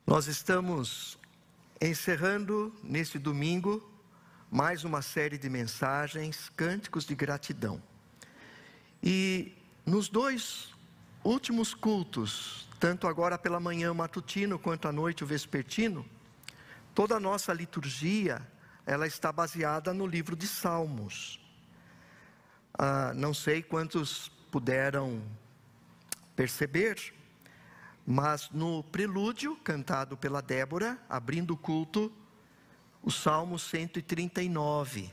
Nós estamos encerrando neste domingo mais uma série de mensagens, cânticos de gratidão. E nos dois últimos cultos, tanto agora pela manhã o matutino quanto à noite o vespertino, toda a nossa liturgia, ela está baseada no livro de Salmos. Não sei quantos puderam perceber, mas no prelúdio, cantado pela Débora, abrindo o culto, o Salmo 139.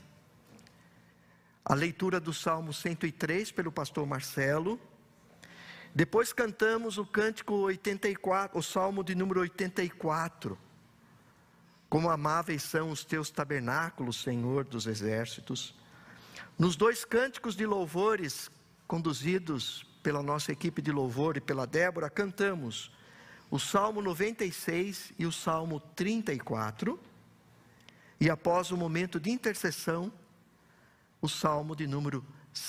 A leitura do Salmo 103 pelo pastor Marcelo. Depois cantamos o cântico 84, o Salmo de número 84. Como amáveis são os teus tabernáculos, Senhor dos exércitos. Nos dois cânticos de louvores, conduzidos pela nossa equipe de louvor e pela Débora, cantamos o Salmo 96 e o Salmo 34. E após o momento de intercessão, o Salmo de número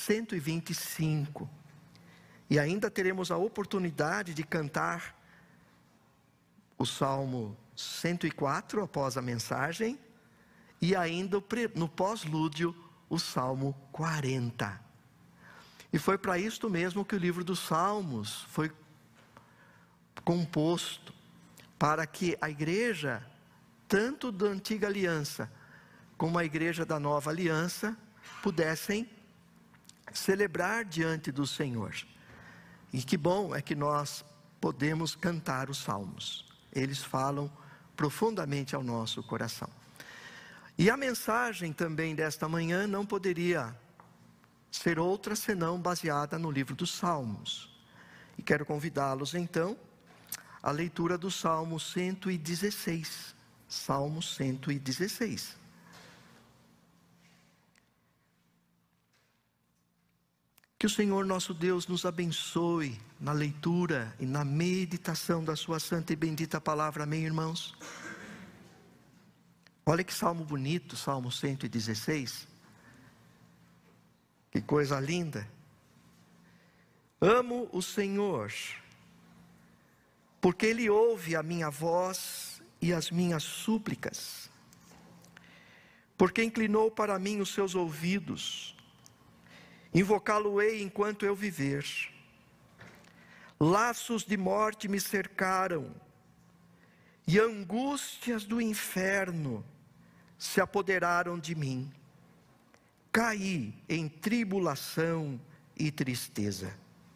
125. E ainda teremos a oportunidade de cantar o Salmo 104 após a mensagem, e ainda no pós-lúdio o Salmo 40. E foi para isto mesmo que o livro dos Salmos foi composto, para que a igreja, tanto da antiga aliança, como a igreja da nova aliança, pudessem celebrar diante do Senhor. E que bom é que nós podemos cantar os salmos. Eles falam profundamente ao nosso coração. E a mensagem também desta manhã não poderia ser outra senão baseada no livro dos Salmos. E quero convidá-los então à leitura do Salmo 116. Salmo 116. Que o Senhor nosso Deus nos abençoe na leitura e na meditação da sua santa e bendita palavra. Amém, irmãos? Olha que salmo bonito, Salmo 116. Que coisa linda. Amo o Senhor, porque Ele ouve a minha voz e as minhas súplicas, porque inclinou para mim os seus ouvidos. Invocá-lo-ei enquanto eu viver. Laços de morte me cercaram, e angústias do inferno se apoderaram de mim. Caí em tribulação e tristeza.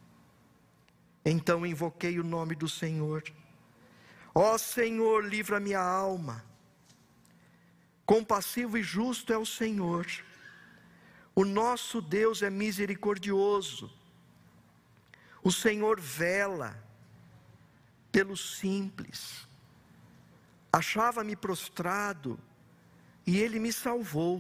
Então invoquei o nome do Senhor. Ó Senhor, livra minha alma. Compassivo e justo é o Senhor. O nosso Deus é misericordioso. O Senhor vela pelos simples. Achava-me prostrado e Ele me salvou.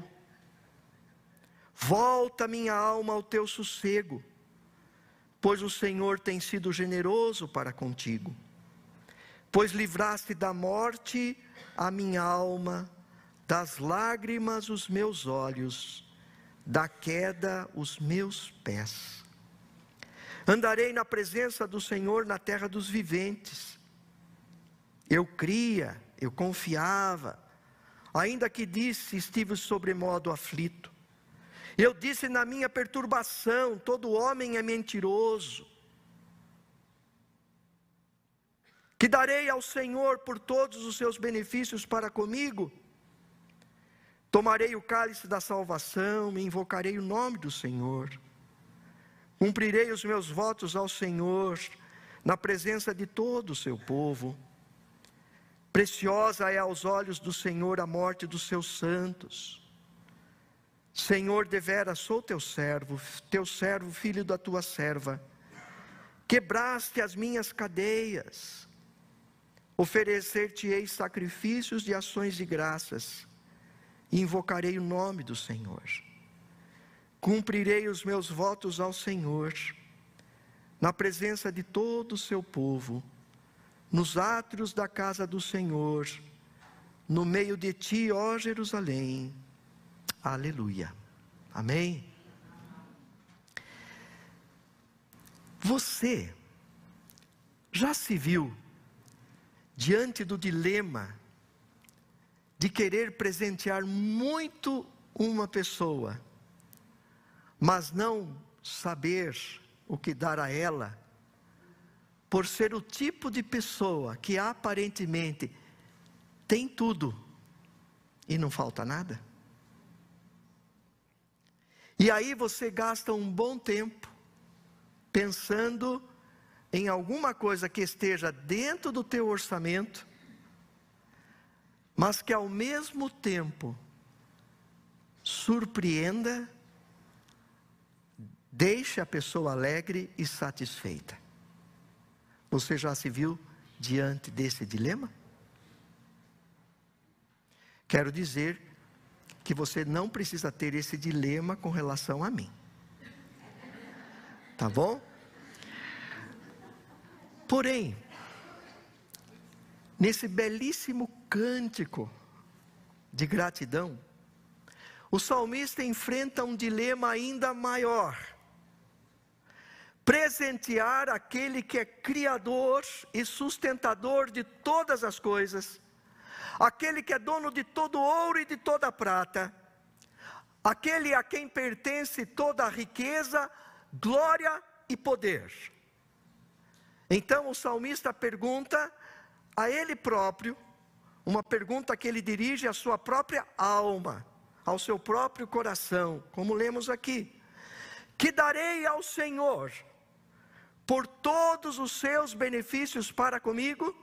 Volta minha alma ao teu sossego, pois o Senhor tem sido generoso para contigo. Pois livraste da morte a minha alma, das lágrimas os meus olhos, da queda os meus pés. Andarei na presença do Senhor na terra dos viventes. Eu cria, eu confiava, ainda que disse, estive sobremodo aflito. Eu disse na minha perturbação, todo homem é mentiroso. Que darei ao Senhor por todos os seus benefícios para comigo? Tomarei o cálice da salvação e invocarei o nome do Senhor. Cumprirei os meus votos ao Senhor, na presença de todo o seu povo. Preciosa é aos olhos do Senhor a morte dos seus santos. Senhor, deveras sou teu servo, filho da tua serva. Quebraste as minhas cadeias. Oferecer-te-ei sacrifícios de ações de graças. E invocarei o nome do Senhor. Cumprirei os meus votos ao Senhor, na presença de todo o seu povo, nos átrios da casa do Senhor, no meio de ti, ó Jerusalém. Aleluia. Amém? Você já se viu diante do dilema de querer presentear muito uma pessoa, mas não saber o que dar a ela, por ser o tipo de pessoa que aparentemente tem tudo e não falta nada? E aí você gasta um bom tempo pensando em alguma coisa que esteja dentro do teu orçamento, mas que ao mesmo tempo surpreenda, deixe a pessoa alegre e satisfeita. Você já se viu diante desse dilema? Quero dizer que você não precisa ter esse dilema com relação a mim. Tá bom? Porém, nesse belíssimo cântico de gratidão, o salmista enfrenta um dilema ainda maior: presentear aquele que é criador e sustentador de todas as coisas, aquele que é dono de todo ouro e de toda prata, aquele a quem pertence toda a riqueza, glória e poder. Então o salmista pergunta a ele próprio, uma pergunta que ele dirige à sua própria alma, ao seu próprio coração, como lemos aqui: que darei ao Senhor por todos os seus benefícios para comigo?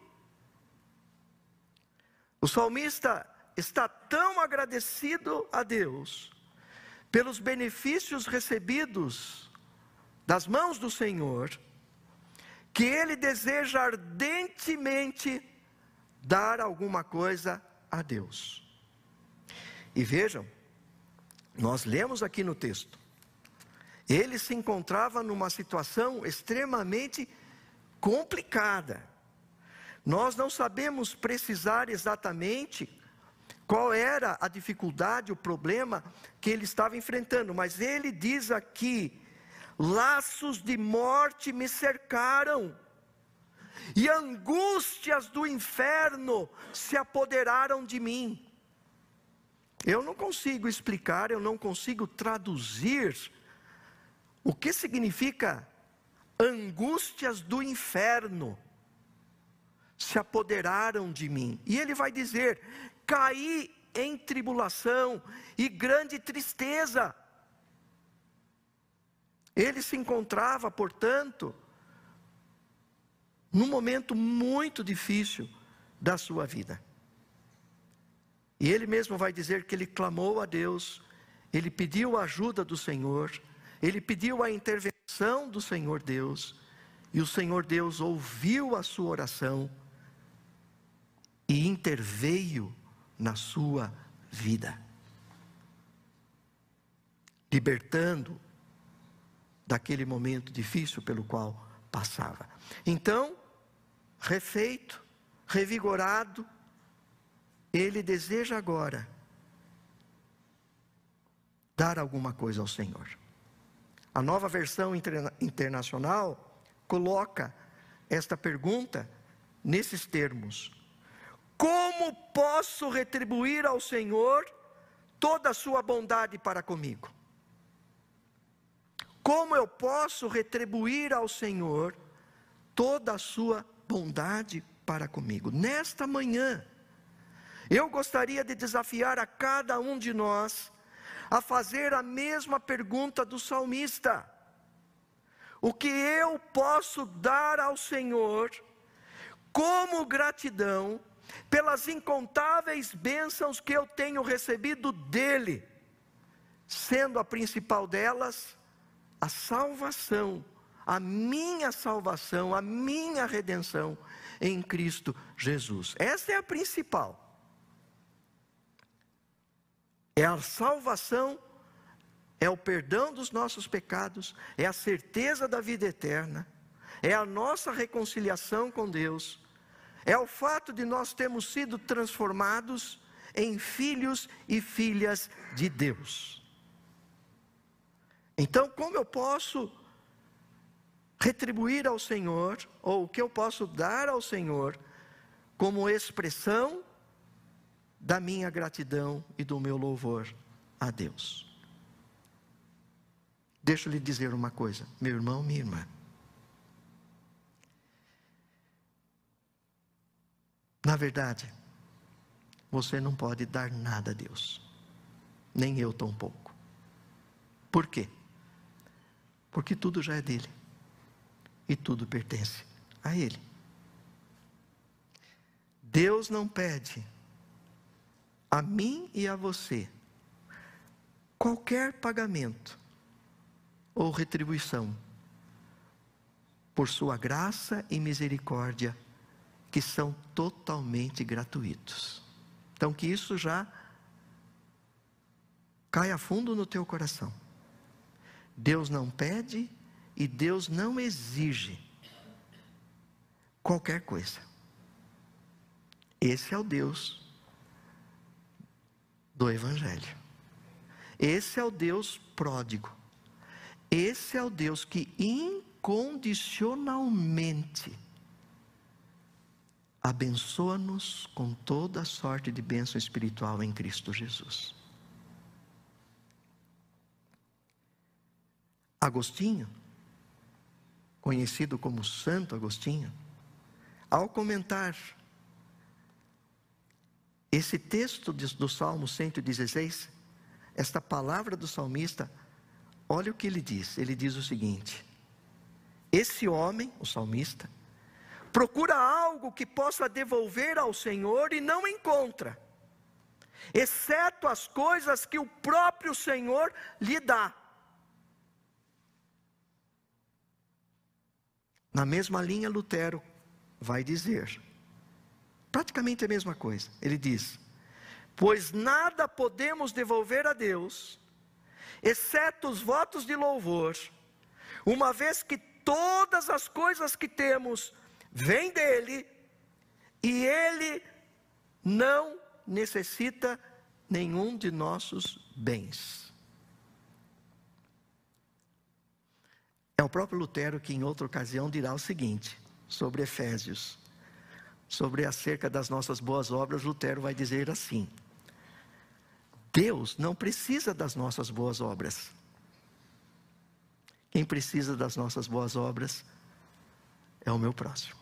O salmista está tão agradecido a Deus pelos benefícios recebidos das mãos do Senhor, que ele deseja ardentemente dar alguma coisa a Deus. E vejam, nós lemos aqui no texto, ele se encontrava numa situação extremamente complicada. Nós não sabemos precisar exatamente qual era a dificuldade, o problema que ele estava enfrentando, mas ele diz aqui: laços de morte me cercaram, e angústias do inferno se apoderaram de mim. Eu não consigo explicar, eu não consigo traduzir o que significa angústias do inferno se apoderaram de mim. E ele vai dizer: caí em tribulação e grande tristeza. Ele se encontrava, portanto, num momento muito difícil da sua vida. E ele mesmo vai dizer que ele clamou a Deus, ele pediu a ajuda do Senhor, ele pediu a intervenção do Senhor Deus, e o Senhor Deus ouviu a sua oração e interveio na sua vida, libertando daquele momento difícil pelo qual passava. Então, refeito, revigorado, ele deseja agora dar alguma coisa ao Senhor. A Nova Versão Internacional coloca esta pergunta nesses termos: como posso retribuir ao Senhor toda a sua bondade para comigo? Como eu posso retribuir ao Senhor toda a sua bondade para comigo? Nesta manhã, eu gostaria de desafiar a cada um de nós a fazer a mesma pergunta do salmista: o que eu posso dar ao Senhor como gratidão pelas incontáveis bênçãos que eu tenho recebido dele, sendo a principal delas a salvação, a minha salvação, a minha redenção em Cristo Jesus. Essa é a principal. É a salvação, é o perdão dos nossos pecados, é a certeza da vida eterna, é a nossa reconciliação com Deus, é o fato de nós termos sido transformados em filhos e filhas de Deus. Então, como eu posso retribuir ao Senhor, ou o que eu posso dar ao Senhor, como expressão da minha gratidão e do meu louvor a Deus. Deixa eu lhe dizer uma coisa, meu irmão, minha irmã. Na verdade, você não pode dar nada a Deus, nem eu tampouco. Por quê? Porque tudo já é dele, e tudo pertence a Ele. Deus não pede a mim e a você qualquer pagamento ou retribuição por sua graça e misericórdia, que são totalmente gratuitos. Então que isso já caia fundo no teu coração. Deus não pede e Deus não exige qualquer coisa. Esse é o Deus do Evangelho. Esse é o Deus pródigo. Esse é o Deus que incondicionalmente abençoa-nos com toda a sorte de bênção espiritual em Cristo Jesus. Agostinho, conhecido como Santo Agostinho, ao comentar esse texto do Salmo 116, esta palavra do salmista, olha o que ele diz. Ele diz o seguinte: esse homem, o salmista, procura algo que possa devolver ao Senhor e não encontra, exceto as coisas que o próprio Senhor lhe dá. Na mesma linha, Lutero vai dizer praticamente a mesma coisa. Ele diz: pois nada podemos devolver a Deus, exceto os votos de louvor, uma vez que todas as coisas que temos vêm dele, e ele não necessita nenhum de nossos bens. É o próprio Lutero que em outra ocasião dirá o seguinte, sobre Efésios, sobre acerca das nossas boas obras. Lutero vai dizer assim: Deus não precisa das nossas boas obras. Quem precisa das nossas boas obras é o meu próximo.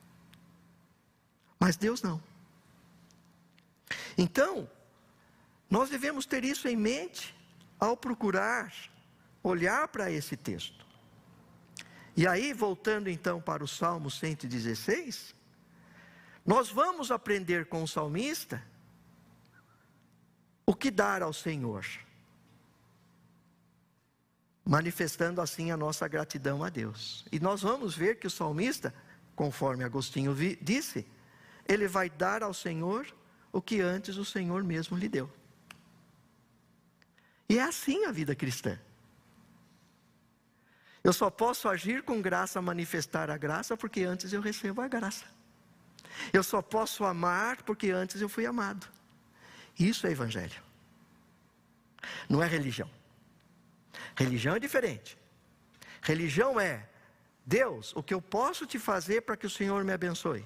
Mas Deus não. Então, nós devemos ter isso em mente ao procurar olhar para esse texto. E aí, voltando então para o Salmo 116, nós vamos aprender com o salmista o que dar ao Senhor, manifestando assim a nossa gratidão a Deus. E nós vamos ver que o salmista, conforme Agostinho disse, ele vai dar ao Senhor o que antes o Senhor mesmo lhe deu. E é assim a vida cristã. Eu só posso agir com graça, manifestar a graça, porque antes eu recebo a graça. Eu só posso amar porque antes eu fui amado. Isso é evangelho. Não é religião. Religião é diferente. Religião é: Deus, o que eu posso te fazer para que o Senhor me abençoe?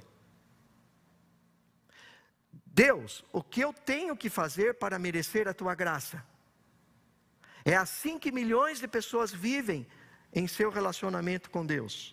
Deus, o que eu tenho que fazer para merecer a tua graça? É assim que milhões de pessoas vivem em seu relacionamento com Deus.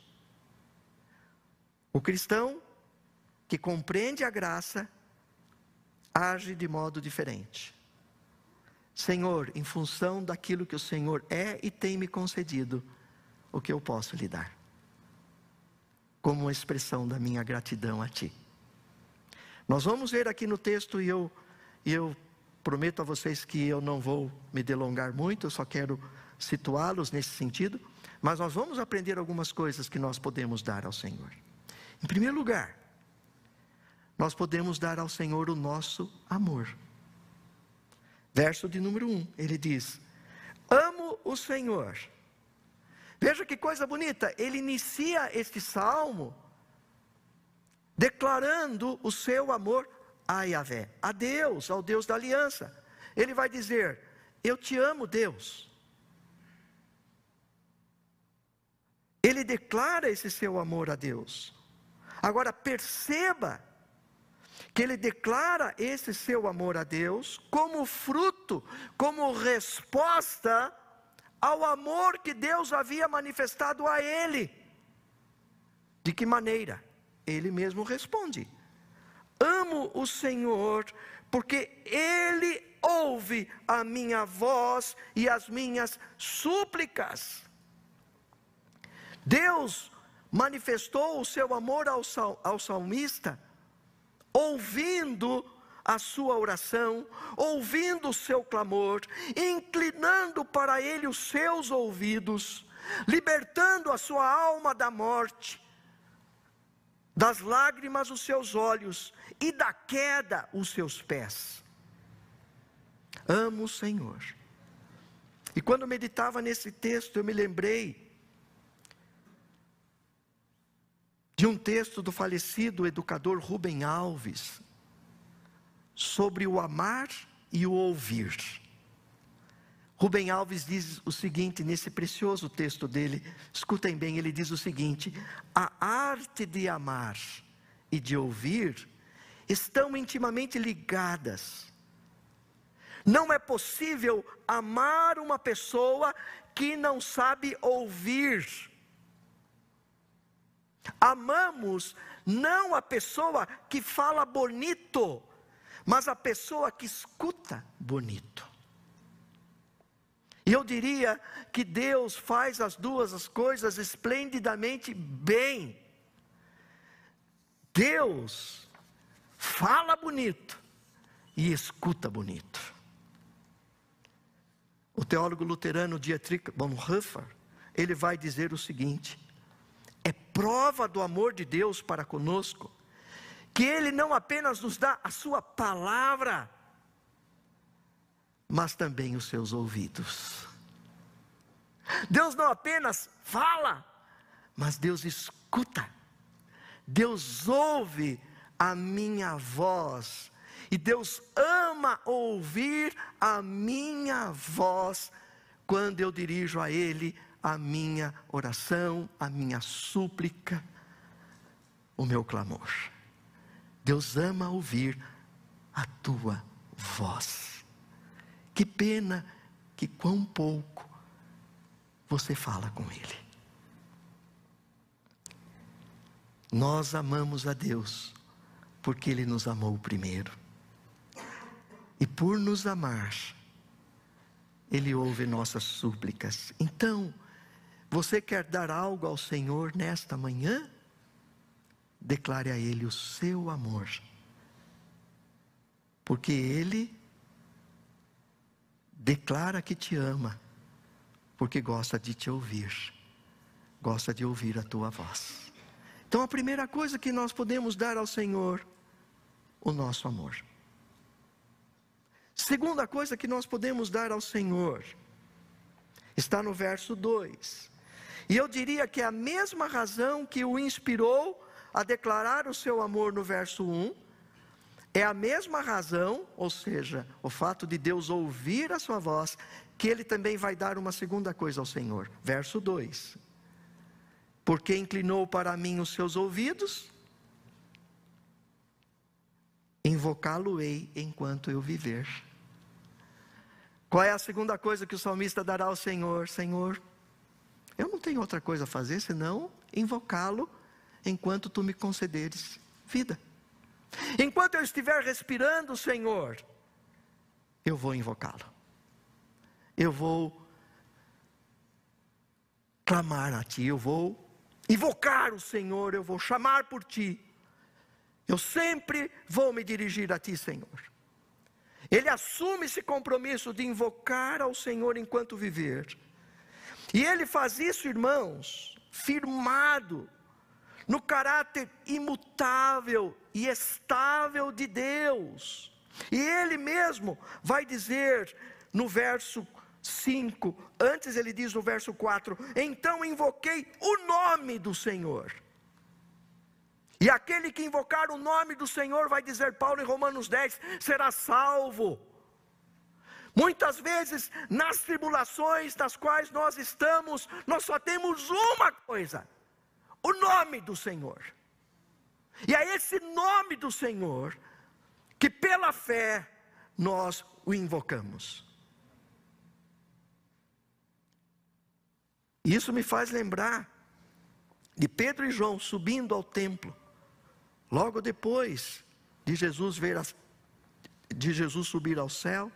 O cristão que compreende a graça age de modo diferente. Senhor, em função daquilo que o Senhor é e tem me concedido, o que eu posso lhe dar? Como uma expressão da minha gratidão a Ti. Nós vamos ver aqui no texto, e eu prometo a vocês que eu não vou me delongar muito, eu só quero situá-los nesse sentido, mas nós vamos aprender algumas coisas que nós podemos dar ao Senhor. Em primeiro lugar, nós podemos dar ao Senhor o nosso amor. Verso de número 1, ele diz: amo o Senhor. Veja que coisa bonita, ele inicia este salmo declarando o seu amor a Yahvé, a Deus, ao Deus da aliança. Ele vai dizer: eu te amo, Deus. Ele declara esse seu amor a Deus. Agora perceba que ele declara esse seu amor a Deus como fruto, como resposta ao amor que Deus havia manifestado a ele. De que maneira? Ele mesmo responde: amo o Senhor, porque Ele ouve a minha voz e as minhas súplicas. Deus manifestou o seu amor ao salmista, ouvindo a sua oração, ouvindo o seu clamor, inclinando para ele os seus ouvidos, libertando a sua alma da morte, das lágrimas os seus olhos e da queda os seus pés. Amo o Senhor. E quando meditava nesse texto, eu me lembrei de um texto do falecido educador Rubem Alves, sobre o amar e o ouvir. Rubem Alves diz o seguinte, nesse precioso texto dele, escutem bem, ele diz o seguinte: a arte de amar e de ouvir estão intimamente ligadas. Não é possível amar uma pessoa que não sabe ouvir. Amamos não a pessoa que fala bonito, mas a pessoa que escuta bonito. E eu diria que Deus faz as duas coisas esplendidamente bem. Deus fala bonito e escuta bonito. O teólogo luterano Dietrich Bonhoeffer, ele vai dizer o seguinte: é prova do amor de Deus para conosco, que Ele não apenas nos dá a sua palavra, mas também os seus ouvidos. Deus não apenas fala, mas Deus escuta. Deus ouve a minha voz. E Deus ama ouvir a minha voz quando eu dirijo a Ele a minha oração, a minha súplica, o meu clamor. Deus ama ouvir a tua voz. Que pena que quão pouco você fala com Ele. Nós amamos a Deus porque Ele nos amou primeiro. E por nos amar, Ele ouve nossas súplicas. Então, você quer dar algo ao Senhor nesta manhã? Declare a Ele o seu amor. Porque Ele declara que te ama, porque gosta de te ouvir, gosta de ouvir a tua voz. Então a primeira coisa que nós podemos dar ao Senhor, o nosso amor. Segunda coisa que nós podemos dar ao Senhor, está no verso 2. E eu diria que é a mesma razão que o inspirou a declarar o seu amor no verso 1, é a mesma razão, ou seja, o fato de Deus ouvir a sua voz, que Ele também vai dar uma segunda coisa ao Senhor. Verso 2. Porque inclinou para mim os seus ouvidos, invocá-lo-ei enquanto eu viver. Qual é a segunda coisa que o salmista dará ao Senhor? Senhor, eu não tenho outra coisa a fazer senão invocá-lo enquanto tu me concederes vida. Enquanto eu estiver respirando, Senhor, eu vou invocá-lo. Eu vou clamar a Ti, eu vou invocar o Senhor, eu vou chamar por Ti. Eu sempre vou me dirigir a Ti, Senhor. Ele assume esse compromisso de invocar ao Senhor enquanto viver. E ele faz isso, irmãos, firmado no caráter imutável e estável de Deus. E ele mesmo vai dizer no verso 5, antes ele diz no verso 4, então invoquei o nome do Senhor. E aquele que invocar o nome do Senhor, vai dizer Paulo em Romanos 10, será salvo. Muitas vezes, nas tribulações das quais nós estamos, nós só temos uma coisa: o nome do Senhor. E a esse nome do Senhor, que pela fé nós o invocamos. Isso me faz lembrar de Pedro e João subindo ao templo, logo depois de Jesus subir ao céu,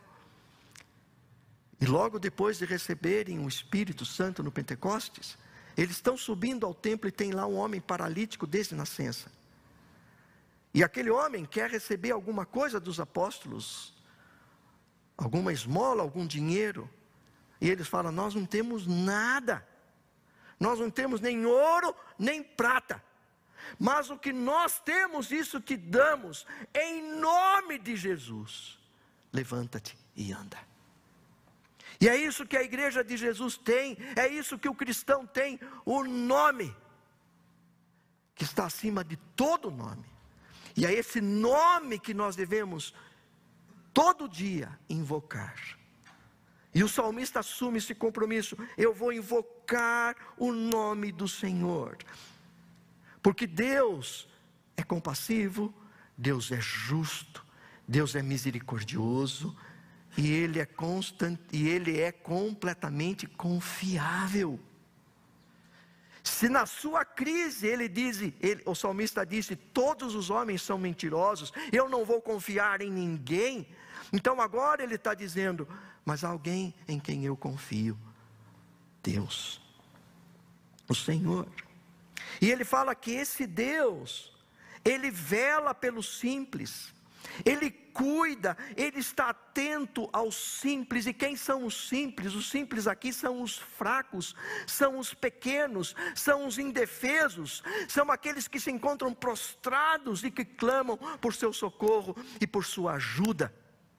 e logo depois de receberem o Espírito Santo no Pentecostes, eles estão subindo ao templo e tem lá um homem paralítico desde nascença. E aquele homem quer receber alguma coisa dos apóstolos, alguma esmola, algum dinheiro. E eles falam: nós não temos nada, nós não temos nem ouro, nem prata, mas o que nós temos, isso te damos, em nome de Jesus. Levanta-te e anda. E é isso que a igreja de Jesus tem, é isso que o cristão tem, o nome, que está acima de todo nome. E é esse nome que nós devemos todo dia invocar. E o salmista assume esse compromisso: eu vou invocar o nome do Senhor. Porque Deus é compassivo, Deus é justo, Deus é misericordioso, e Ele é constante, e Ele é completamente confiável. Se na sua crise o salmista disse: todos os homens são mentirosos, eu não vou confiar em ninguém. Então agora ele está dizendo: mas há alguém em quem eu confio, Deus, o Senhor. E ele fala que esse Deus, Ele vela pelos simples, Ele cuida, Ele está atento aos simples. E quem são os simples? Os simples aqui são os fracos, são os pequenos, são os indefesos, são aqueles que se encontram prostrados e que clamam por seu socorro e por sua ajuda.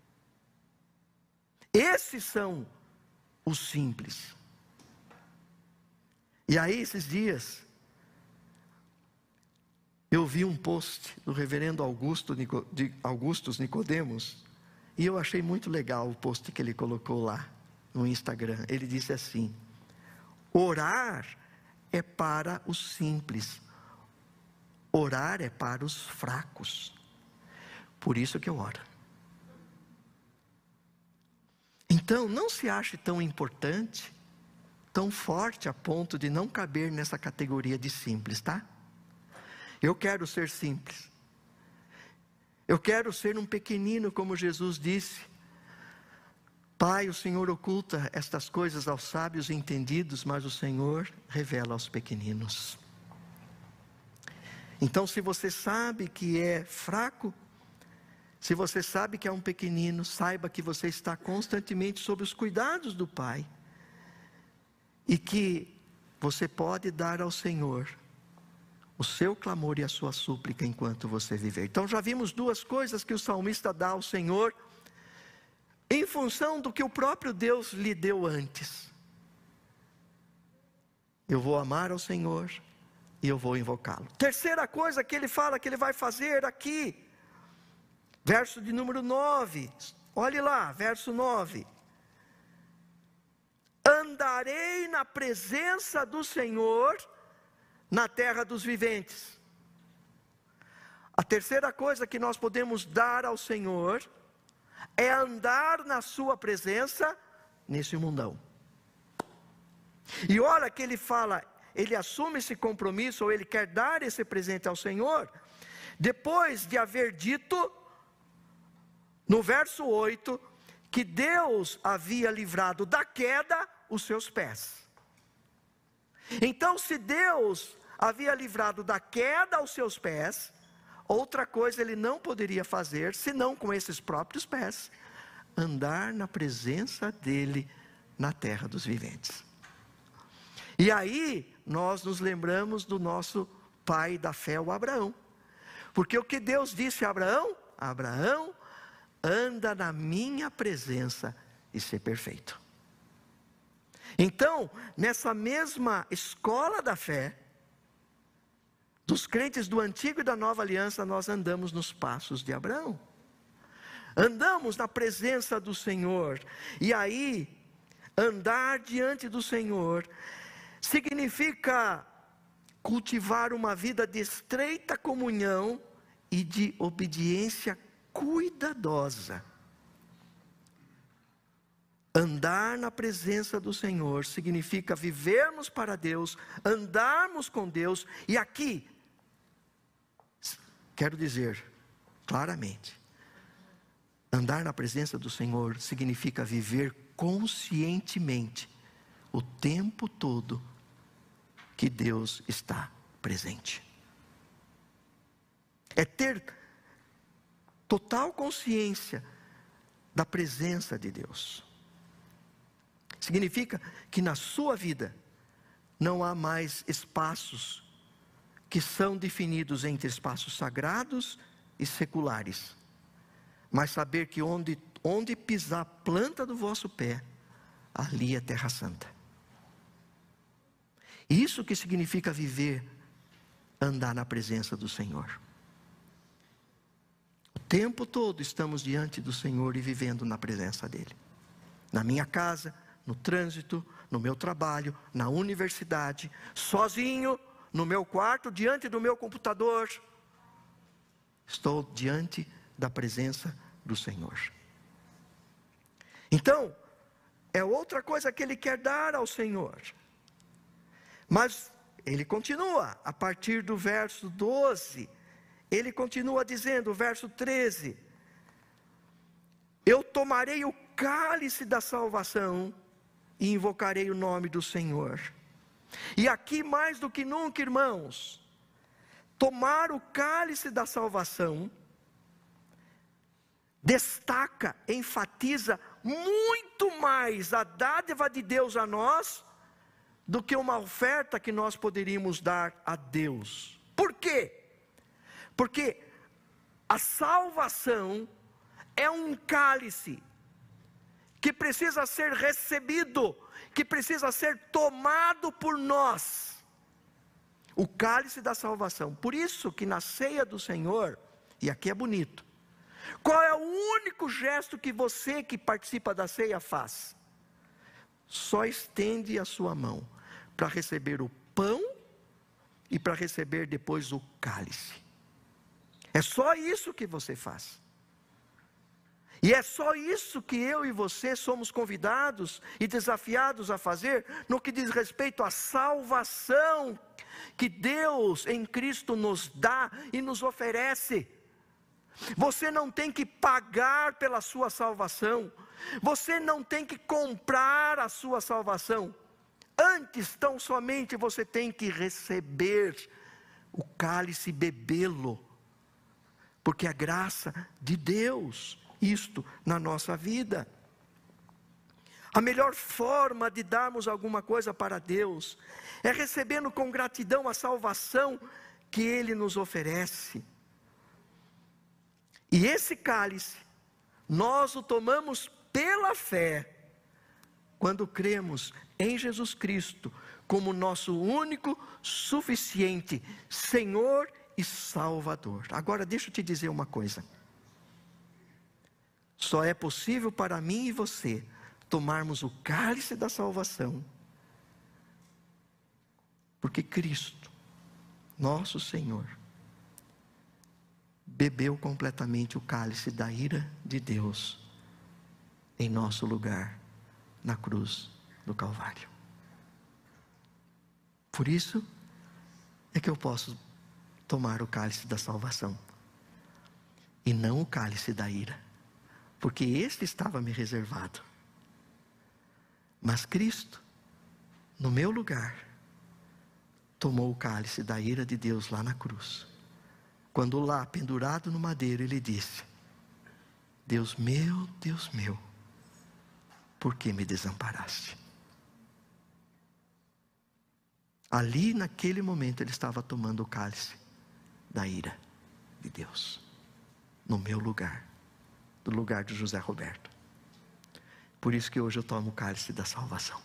Esses são os simples. E aí, esses dias, eu vi um post do reverendo Augustus Nicodemos, e eu achei muito legal o post que ele colocou lá no Instagram. Ele disse assim: orar é para os simples, orar é para os fracos, por isso que eu oro. Então, não se ache tão importante, tão forte a ponto de não caber nessa categoria de simples, tá? Eu quero ser simples. Eu quero ser um pequenino, como Jesus disse: Pai, o Senhor oculta estas coisas aos sábios e entendidos, mas o Senhor revela aos pequeninos. Então, se você sabe que é fraco, se você sabe que é um pequenino, saiba que você está constantemente sob os cuidados do Pai, e que você pode dar ao Senhor o seu clamor e a sua súplica enquanto você viver. Então já vimos duas coisas que o salmista dá ao Senhor, em função do que o próprio Deus lhe deu antes. Eu vou amar ao Senhor e eu vou invocá-lo. Terceira coisa que ele fala que ele vai fazer aqui, verso de número 9, olhe lá, verso 9. Andarei na presença do Senhor na terra dos viventes. A terceira coisa que nós podemos dar ao Senhor é andar na sua presença nesse mundão. E olha que ele fala, ele assume esse compromisso, ou ele quer dar esse presente ao Senhor, depois de haver dito, no verso 8, que Deus havia livrado da queda os seus pés. Então, se Deus havia livrado da queda aos seus pés, outra coisa ele não poderia fazer, senão com esses próprios pés, andar na presença dele na terra dos viventes. E aí, nós nos lembramos do nosso pai da fé, o Abraão. Porque o que Deus disse a Abraão? Abraão, anda na minha presença e ser perfeito. Então, nessa mesma escola da fé, dos crentes do Antigo e da Nova Aliança, nós andamos nos passos de Abraão. Andamos na presença do Senhor. E aí, andar diante do Senhor significa cultivar uma vida de estreita comunhão e de obediência cuidadosa. Andar na presença do Senhor significa vivermos para Deus, andarmos com Deus. E aqui, quero dizer claramente, andar na presença do Senhor significa viver conscientemente o tempo todo que Deus está presente. É ter total consciência da presença de Deus. Significa que na sua vida não há mais espaços que são definidos entre espaços sagrados e seculares. Mas saber que onde pisar a planta do vosso pé, ali é terra santa. Isso que significa viver, andar na presença do Senhor. O tempo todo estamos diante do Senhor e vivendo na presença dEle. Na minha casa, no trânsito, no meu trabalho, na universidade, sozinho, no meu quarto, diante do meu computador. Estou diante da presença do Senhor. Então, é outra coisa que Ele quer dar ao Senhor. Mas Ele continua, a partir do verso 12, Ele continua dizendo, verso 13: eu tomarei o cálice da salvação e invocarei o nome do Senhor. E aqui mais do que nunca, irmãos, tomar o cálice da salvação destaca, enfatiza muito mais a dádiva de Deus a nós do que uma oferta que nós poderíamos dar a Deus. Por quê? Porque a salvação é um cálice que precisa ser recebido, que precisa ser tomado por nós. O cálice da salvação. Por isso que na ceia do Senhor, e aqui é bonito, qual é o único gesto que você que participa da ceia faz? Só estende a sua mão para receber o pão e para receber depois o cálice. É só isso que você faz. E é só isso que eu e você somos convidados e desafiados a fazer no que diz respeito à salvação que Deus em Cristo nos dá e nos oferece. Você não tem que pagar pela sua salvação. Você não tem que comprar a sua salvação. Antes, tão somente você tem que receber o cálice e bebê-lo. Porque é a graça de Deus, isto na nossa vida. A melhor forma de darmos alguma coisa para Deus é recebendo com gratidão a salvação que Ele nos oferece. E esse cálice, nós o tomamos pela fé, quando cremos em Jesus Cristo, como nosso único, suficiente Senhor e Salvador. Agora deixa eu te dizer uma coisa. Só é possível para mim e você tomarmos o cálice da salvação, porque Cristo, nosso Senhor, bebeu completamente o cálice da ira de Deus em nosso lugar na cruz do Calvário. Por isso é que eu posso tomar o cálice da salvação e não o cálice da ira, porque este estava me reservado. Mas Cristo, no meu lugar, tomou o cálice da ira de Deus lá na cruz. Quando lá, pendurado no madeiro, Ele disse: Deus meu, por que me desamparaste? Ali, naquele momento, Ele estava tomando o cálice da ira de Deus, no meu lugar, no lugar de José Roberto. Por isso que hoje eu tomo o cálice da salvação.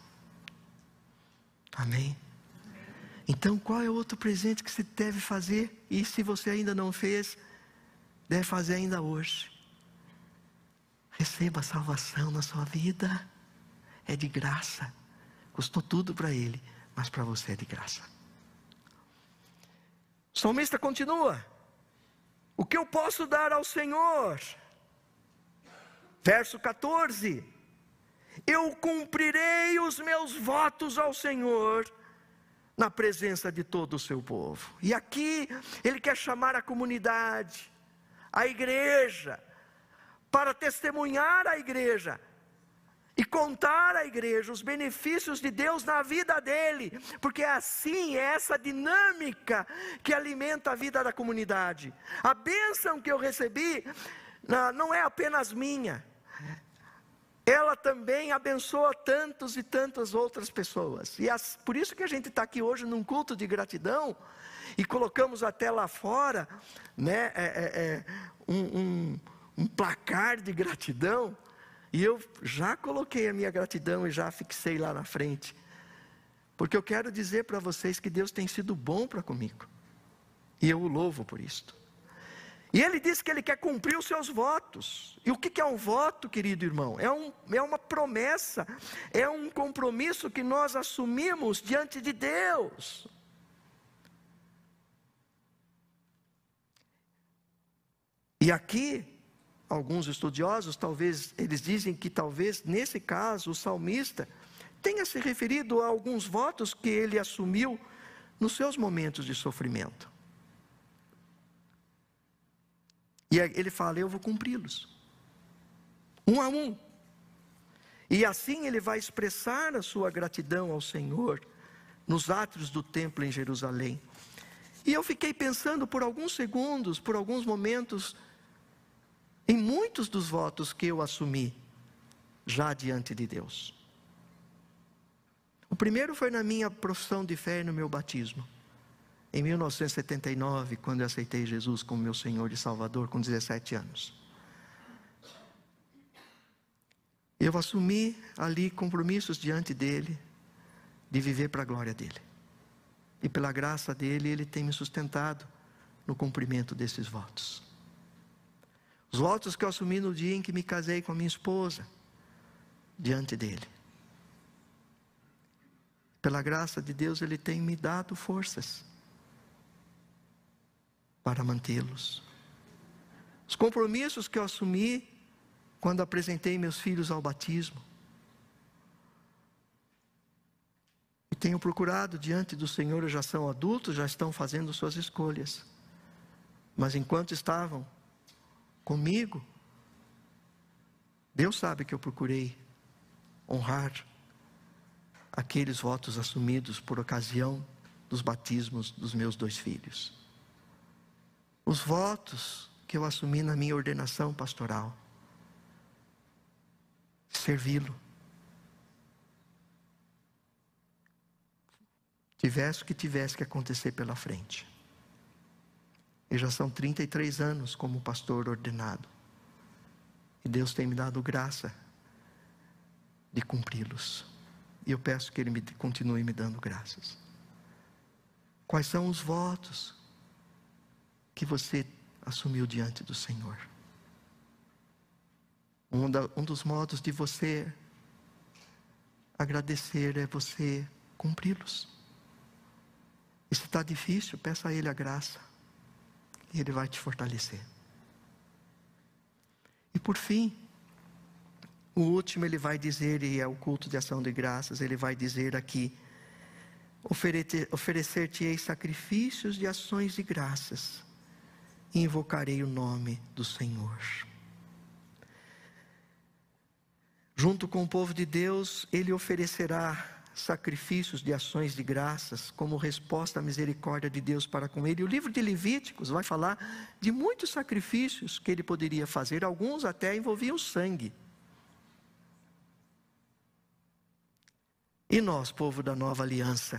Amém? Então, qual é o outro presente que você deve fazer? E se você ainda não fez, deve fazer ainda hoje. Receba a salvação na sua vida. É de graça. Custou tudo para Ele, mas para você é de graça. O salmista continua. O que eu posso dar ao Senhor? Verso 14: eu cumprirei os meus votos ao Senhor na presença de todo o seu povo. E aqui ele quer chamar a comunidade, a igreja, para testemunhar a igreja e contar à igreja os benefícios de Deus na vida dele, porque assim, é essa dinâmica que alimenta a vida da comunidade. A bênção que eu recebi não é apenas minha, ela também abençoa tantos e tantas outras pessoas. E por isso que a gente está aqui hoje num culto de gratidão, e colocamos até lá fora, né, um placar de gratidão. E eu já coloquei a minha gratidão e já fixei lá na frente, porque eu quero dizer para vocês que Deus tem sido bom para comigo, e eu o louvo por isto. E ele diz que ele quer cumprir os seus votos. E o que é um voto, querido irmão? É uma promessa, é um compromisso que nós assumimos diante de Deus. E aqui, alguns estudiosos, talvez, eles dizem que talvez, nesse caso, o salmista tenha se referido a alguns votos que ele assumiu nos seus momentos de sofrimento. E ele fala, eu vou cumpri-los, um a um. E assim ele vai expressar a sua gratidão ao Senhor, nos átrios do templo em Jerusalém. E eu fiquei pensando por alguns segundos, por alguns momentos, em muitos dos votos que eu assumi, já diante de Deus. O primeiro foi na minha profissão de fé e no meu batismo. Em 1979, quando eu aceitei Jesus como meu Senhor e Salvador, com 17 anos. Eu assumi ali compromissos diante dEle, de viver para a glória dEle. E pela graça dEle, Ele tem me sustentado no cumprimento desses votos. Os votos que eu assumi no dia em que me casei com a minha esposa, diante dEle. Pela graça de Deus, Ele tem me dado forças para mantê-los. Os compromissos que eu assumi quando apresentei meus filhos ao batismo. E tenho procurado diante do Senhor, já são adultos, já estão fazendo suas escolhas. Mas enquanto estavam comigo, Deus sabe que eu procurei honrar aqueles votos assumidos por ocasião dos batismos dos meus 2 filhos. Os votos que eu assumi na minha ordenação pastoral. Servi-lo. Tivesse o que tivesse que acontecer pela frente. E já são 33 anos como pastor ordenado. E Deus tem me dado graça de cumpri-los. E eu peço que Ele continue me dando graças. Quais são os votos que você assumiu diante do Senhor? Um dos modos de você agradecer é você cumpri-los. E se está difícil, peça a Ele a graça. E Ele vai te fortalecer. E por fim, o último ele vai dizer, e é o culto de ação de graças, ele vai dizer aqui, oferecer-te-ei sacrifícios de ações de graças, e invocarei o nome do Senhor. Junto com o povo de Deus, Ele oferecerá sacrifícios de ações de graças, como resposta à misericórdia de Deus para com ele. E o livro de Levíticos vai falar de muitos sacrifícios que ele poderia fazer, alguns até envolviam sangue. E nós, povo da nova aliança,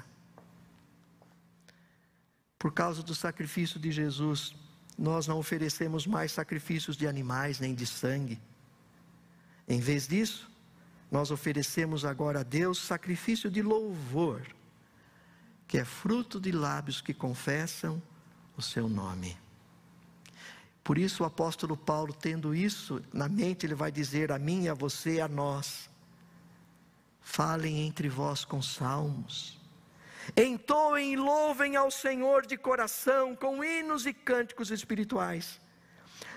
por causa do sacrifício de Jesus, nós não oferecemos mais sacrifícios de animais nem de sangue. Em vez disso, nós oferecemos agora a Deus sacrifício de louvor, que é fruto de lábios que confessam o seu nome. Por isso o apóstolo Paulo, tendo isso na mente, ele vai dizer a mim, a você, a nós: falem entre vós com salmos, entoem e louvem ao Senhor de coração, com hinos e cânticos espirituais.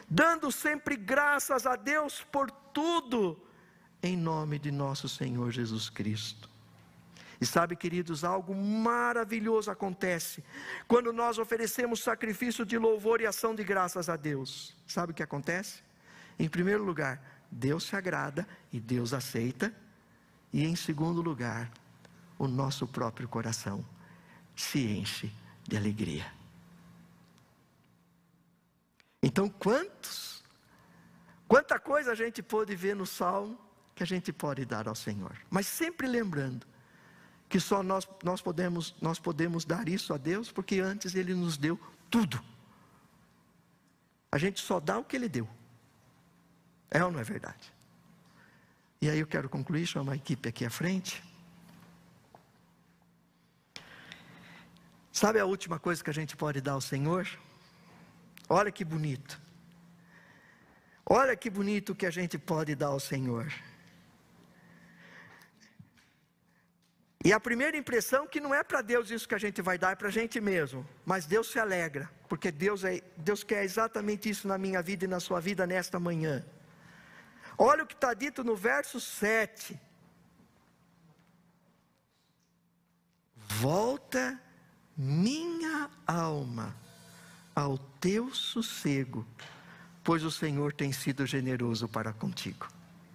dando sempre graças a Deus por tudo, em nome de nosso Senhor Jesus Cristo. E sabe, queridos, algo maravilhoso acontece quando nós oferecemos sacrifício de louvor e ação de graças a Deus. Sabe o que acontece? Em primeiro lugar, Deus se agrada e Deus aceita. E em segundo lugar, o nosso próprio coração se enche de alegria. Então, quanta coisa a gente pôde ver no Salmo que a gente pode dar ao Senhor. Mas sempre lembrando que só nós podemos dar isso a Deus porque antes Ele nos deu tudo. A gente só dá o que Ele deu. É ou não é verdade? E aí eu quero concluir, chamar a equipe aqui à frente. Sabe a última coisa que a gente pode dar ao Senhor? Olha que bonito. Olha que bonito que a gente pode dar ao Senhor. E a primeira impressão que não é para Deus isso que a gente vai dar, é para a gente mesmo. Mas Deus se alegra, porque Deus quer exatamente isso na minha vida e na sua vida nesta manhã. Olha o que está dito no verso 7. Volta minha alma ao teu sossego, pois o Senhor tem sido generoso para contigo.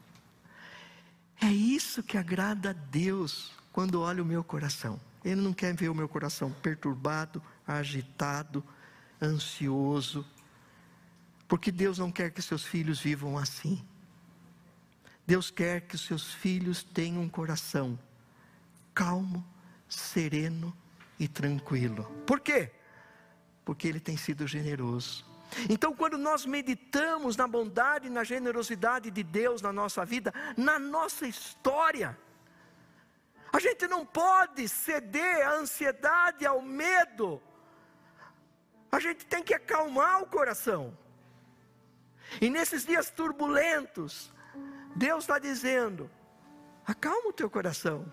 É isso que agrada a Deus quando olha o meu coração. Ele não quer ver o meu coração perturbado, agitado, ansioso, porque Deus não quer que seus filhos vivam assim. Deus quer que os seus filhos tenham um coração calmo, sereno e tranquilo. Por quê? Porque Ele tem sido generoso. Então, quando nós meditamos na bondade e na generosidade de Deus na nossa vida, na nossa história, a gente não pode ceder à ansiedade, ao medo. A gente tem que acalmar o coração. E nesses dias turbulentos, Deus está dizendo: acalma o teu coração.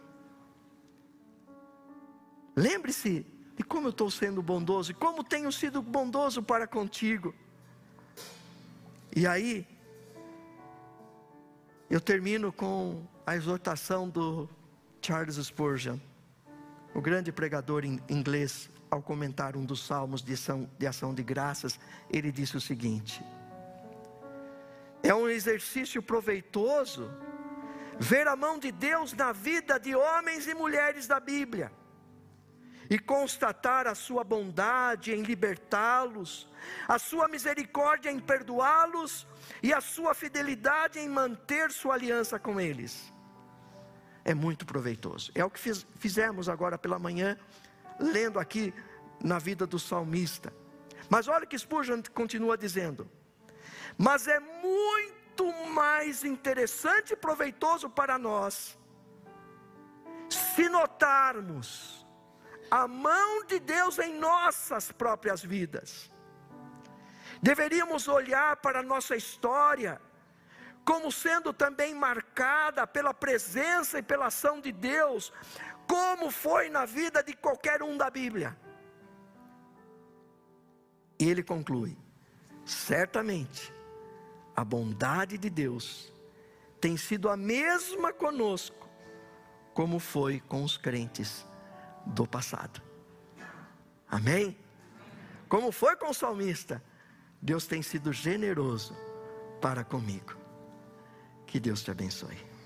Lembre-se de como eu estou sendo bondoso e como tenho sido bondoso para contigo. E aí, eu termino com a exortação do Charles Spurgeon, o grande pregador inglês, ao comentar um dos salmos de ação de graças. Ele disse o seguinte: é um exercício proveitoso ver a mão de Deus na vida de homens e mulheres da Bíblia e constatar a sua bondade em libertá-los, a sua misericórdia em perdoá-los e a sua fidelidade em manter sua aliança com eles. É muito proveitoso. É o que fizemos agora pela manhã, lendo aqui na vida do salmista. Mas olha o que Spurgeon continua dizendo: mas é muito mais interessante e proveitoso para nós se notarmos a mão de Deus em nossas próprias vidas. Deveríamos olhar para a nossa história como sendo também marcada pela presença e pela ação de Deus, como foi na vida de qualquer um da Bíblia. E ele conclui: certamente a bondade de Deus tem sido a mesma conosco como foi com os crentes do passado. Amém? Como foi com o salmista, Deus tem sido generoso para comigo. Que Deus te abençoe.